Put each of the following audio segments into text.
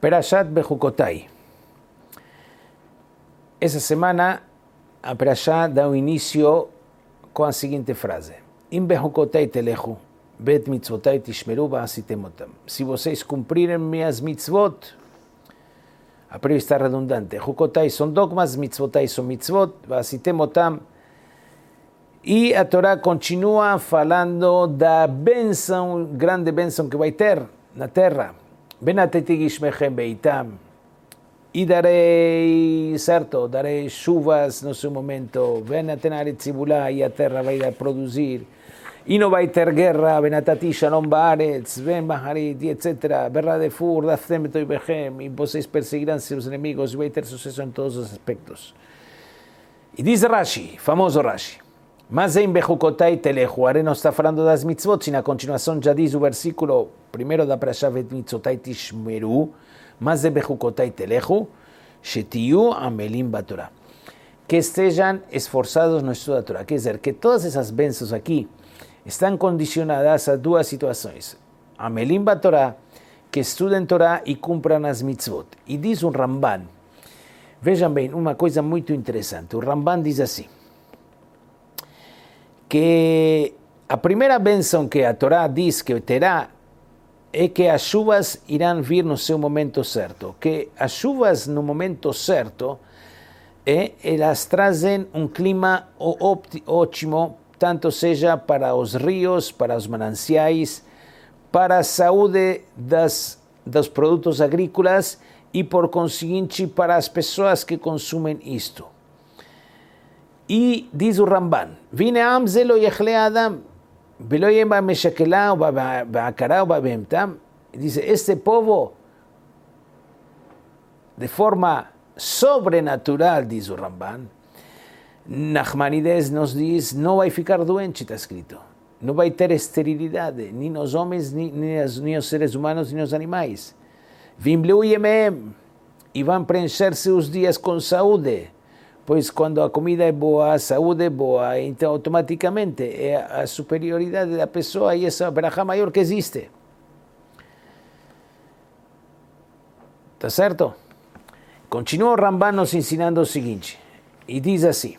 Perashat Bejucotai. Essa semana a Perashá dá o início com a seguinte frase: Im Bejucotai telechu, bet mitzvotai tishmeru va'asitem otam. Se vocês cumprirem minhas mitzvot, a priori está redundante. Jucotai são dogmas, mitzvotai são mitzvot, va'asitem otam. E a Torá continua falando da bênção, grande bênção que vai ter na terra. Benateti gishmechem beitam. E darei, certo, darei chuvas no seu momento. Benatenare tzibulá, e a terra vai produzir. E não vai ter guerra. Benatati shalom baaretz, ben baharit, etc. Berra de fur, daftem toibechem. E vocês perseguirão seus inimigos. E vai ter sucesso em todos os aspectos. E diz Rashi, famoso Rashi: Mas em Bejucotai telechu. Agora não está falando das mitzvot, e na continuação já diz o versículo primeiro da Parashá vet mitzvotai tishmeru. Mas em Bejucotai telechu, shetiu amelim batorá. Que estejam esforçados no estudo da Torá. Quer dizer, que todas essas bênçãos aqui estão condicionadas a duas situações. Amelim batorá, que estudem Torá e cumpram as mitzvot. E diz um Ramban, vejam bem, uma coisa muito interessante. O Ramban diz assim, que a primeira bênção que a Torá diz que terá é que as chuvas irão vir no seu momento certo. Que as chuvas no momento certo, elas trazem um clima ótimo, tanto seja para os rios, para os mananciais, para a saúde dos produtos agrícolas e, por conseguinte, para as pessoas que consumem isto. E diz o Ramban, Vine amze lo yechle adam, velo yema meshakelá o ba'akará o ba'behemtam. Diz, este povo, de forma sobrenatural, diz o Ramban, Nachmanides nos diz, não vai ficar doente, está escrito. Não vai ter esterilidade, nem nos homens, nem os seres humanos, nem os animais. Vimbleu yemem, e vão preencher seus dias com saúde. Pois quando a comida é boa, a saúde é boa, então automaticamente é a superioridade da pessoa e essa verajá maior que existe. Tá certo? Continua o Ramban nos ensinando o seguinte, e diz assim,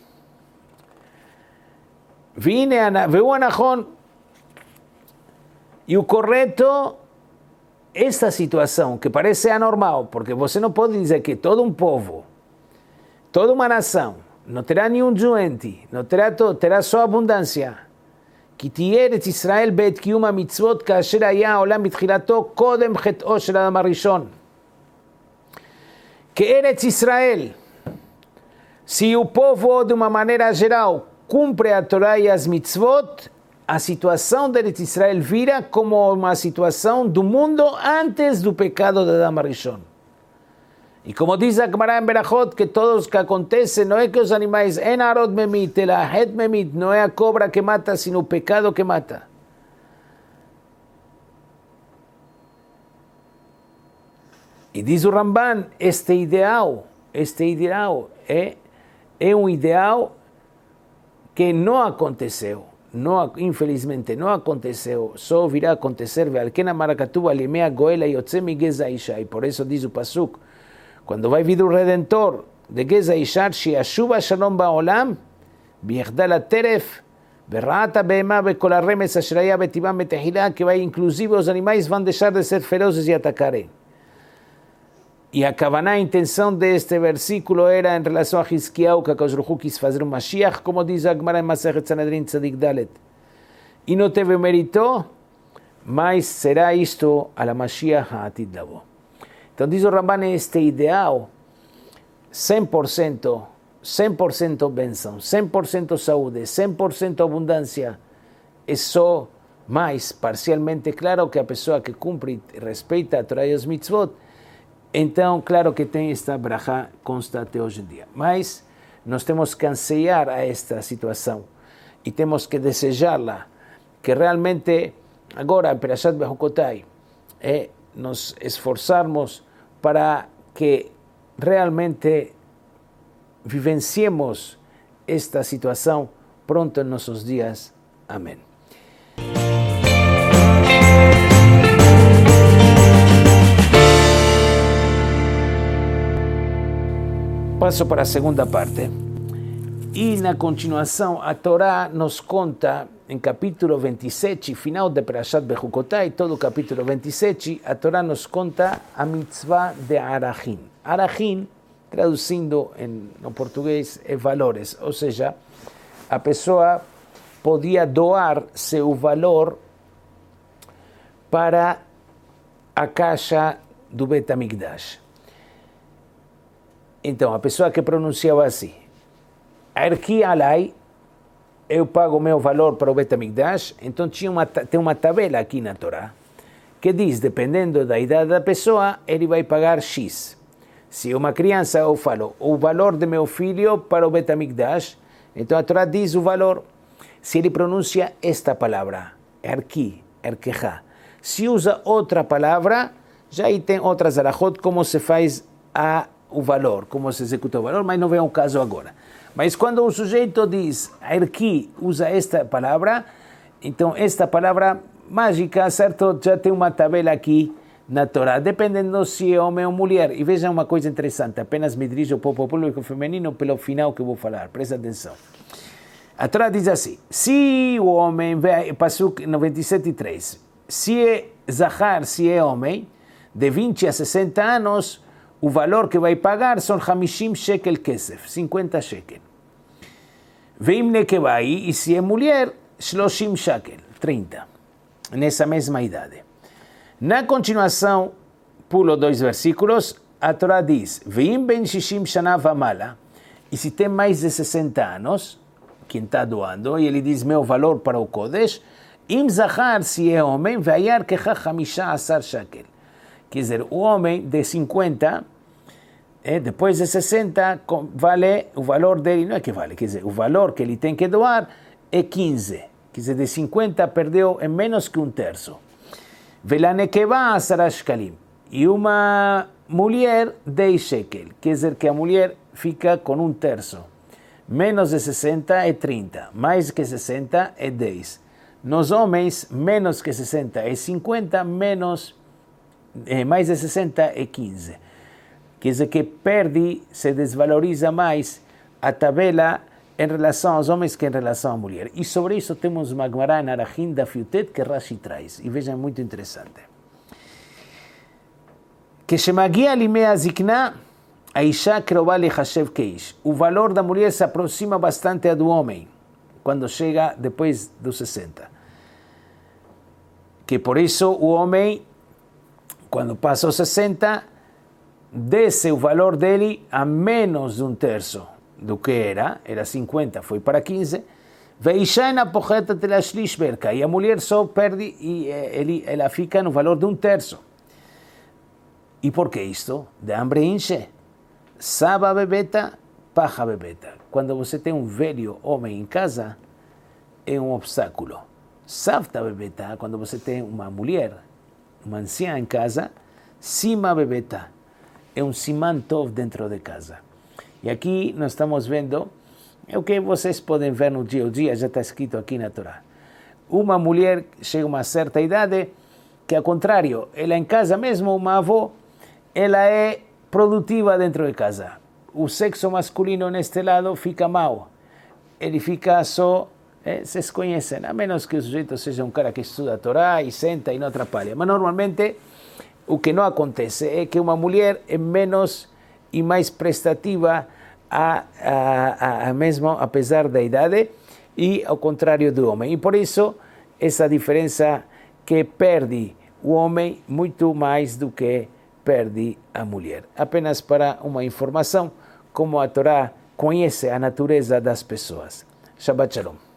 veio anachon, e o correto, esta situação que parece anormal, porque você não pode dizer que todo um povo, toda uma nação, não terá nenhum doente, não terá só abundância. כי תהיה ארץ ישראל בעת קיום המצוות כאשר היה העולם בתחילתו קודם חטאו של האדם הראשון. כארץ ישראל, se o povo de uma maneira geral cumpre a Torá e as mitzvot, a situação de Eretz Israel vira como uma situação do mundo antes do pecado de Adam Rishon. E como diz a Gemara em Berachot, que todos que acontecem, não é que os animais, en arod memit, ela het memit, não é a cobra que mata, sino o pecado que mata. E diz o Ramban, este ideal é um ideal que não aconteceu, infelizmente não aconteceu, só virá acontecer, ve'alken amar katuv al yemei hagoel hayotze migeza isha, e por isso diz o Pasuk, quando vai vir o Redentor de Geza Ishar, שישוב השלום בעולם, ויחדל הטרף, ורעת הבהמה וכל הרמס אשר היה בטבעם בתחילה, que vai inclusive os animais vão deixar de ser ferozes e atacarem. E a kavaná, a intenção deste versículo era em relação a Hizkiyahu, que Akadosh Baruch Hu quis fazer um Mashiach, como diz a Gemara em Masechet Sanedrin Tzadik Dalet. E não teve mérito, mas será isto a la Mashiach ha'atid lavo. Então diz o Ramban, este ideal, 100% bênção, 100% saúde, 100% abundância, é só mais parcialmente claro que a pessoa que cumpre e respeita a Torá e os mitzvot, então claro que tem esta brachá constante hoje em dia. Mas nós temos que anseiar a esta situação e temos que desejá-la, que realmente agora, em Perashat Bejucotai, nos esforçarmos para que realmente vivenciemos esta situação pronto em nossos dias. Amém. Passo para a segunda parte. E na continuação, a Torá nos conta, em capítulo 27, final de Parashat Bechukotai, todo o capítulo 27, a Torá nos conta a mitzvah de Arachin. Arachin, traduzindo no português, é valores, ou seja, a pessoa podia doar seu valor para a caixa do Bet HaMikdash. Então, a pessoa que pronunciava assim, Arki alai, eu pago meu valor para o Bet HaMikdash, então tem uma tabela aqui na Torá, que diz, dependendo da idade da pessoa, ele vai pagar X. Se é uma criança, eu falo, o valor de meu filho para o Bet HaMikdash, então a Torá diz o valor. Se ele pronuncia esta palavra, Arki, Erkecha, se usa outra palavra, já aí tem outras alahot, como se faz o valor, como se executa o valor, mas não vem ao caso agora. Mas quando um sujeito diz, Arki, usa esta palavra, então esta palavra mágica, certo, já tem uma tabela aqui na Torá, dependendo se é homem ou mulher. E veja uma coisa interessante, apenas me dirijo para o público feminino pelo final que eu vou falar, presta atenção. A Torá diz assim, se o homem, Pasuk 97:3, se é Zahar, se é homem, de 20 a 60 anos, o valor que vai pagar são 50 shekel kesef, 50 shekel. Veim nekevai, e se é mulher, 30 shekel, 30, nessa mesma idade. Na continuação, pulo 2 versículos, a Torá diz, Veim ben 60 shana vamala, e se tem mais de 60 anos, quem está doando, e ele diz meu valor para o Kodesh, im zahar, se é homem, vayar kecha 15 shekel. Quer dizer, o homem de 50, depois de 60, vale o valor dele, não é que vale, quer dizer, o valor que ele tem que doar é 15. Quer dizer, de 50 perdeu em menos que um terço. Velanekeva 10 shekalim. E uma mulher, 10 shekel. Quer dizer que a mulher fica com um terço. Menos de 60 é 30, mais que 60 é 10. Nos homens, menos que 60 é 50, mais de 60 é 15. Quer dizer que perde, se desvaloriza mais a tabela em relação aos homens que em relação à mulher. E sobre isso temos uma Gemara em Arachin da Fiutet que Rashi traz. E vejam, muito interessante. Que shemagia limea zikna, a isha krova lechashev keish. O valor da mulher se aproxima bastante do homem, quando chega depois dos 60. Que por isso o homem, quando passa os 60, desce o valor dele a menos de um terço do que era 50, foi para 15, e a mulher só perde e ela fica no valor de um terço. E por que isto? De hambre enche. Saba bebeta, paja bebeta. Quando você tem um velho homem em casa, é um obstáculo. Savta bebeta, quando você tem uma mulher, uma anciã em casa, sima bebeta, é um siman tov dentro de casa. E aqui nós estamos vendo, é o que vocês podem ver no dia a dia, já está escrito aqui na Torá. Uma mulher chega a uma certa idade, que ao contrário, ela em casa mesmo, uma avó, ela é produtiva dentro de casa. O sexo masculino neste lado fica mal. Ele fica só, vocês conhecem, a menos que o sujeito seja um cara que estuda a Torá e senta e não atrapalha. Mas normalmente, o que não acontece é que uma mulher é menos e mais prestativa mesmo apesar da idade e ao contrário do homem. E por isso, essa diferença que perde o homem muito mais do que perde a mulher. Apenas para uma informação, como a Torá conhece a natureza das pessoas. Shabbat Shalom.